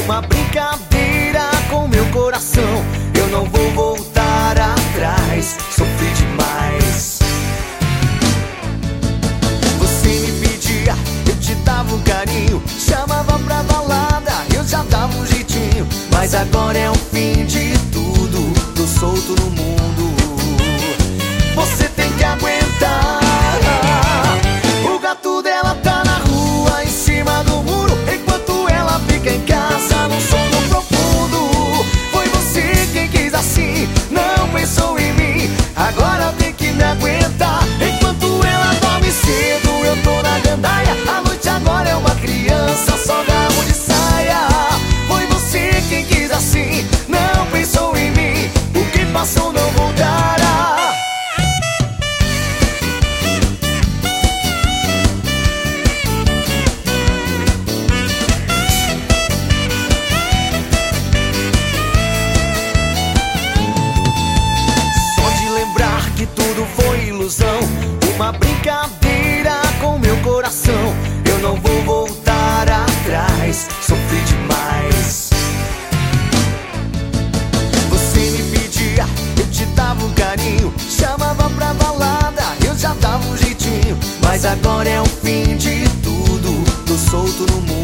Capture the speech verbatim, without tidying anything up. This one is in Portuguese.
uma brincadeira com meu coração. Eu não vou voltar atrás, sofri demais. Você me pedia, eu te dava um carinho, chamava pra balada, eu já dava um jeitinho. Mas agora é o fim de tudo, tô solto no mundo. Você tem que aguentar. O gato dela tá na rua, em cima do muro, enquanto ela fica em casa num sono profundo. Foi você quem quis assim, não pensou em mim. Agora tem que me aguentar. Enquanto ela dorme cedo, eu tô na gandaia. A noite agora é uma criança, só rabo de saia. Foi você quem quis assim, não pensou em mim. O que passou não voltará. Que tudo foi ilusão, uma brincadeira com meu coração. Eu não vou voltar atrás, sofri demais. Você me pedia, eu te dava um carinho, chamava pra balada, eu já dava um jeitinho. Mas agora é o fim de tudo, tô solto no mundo.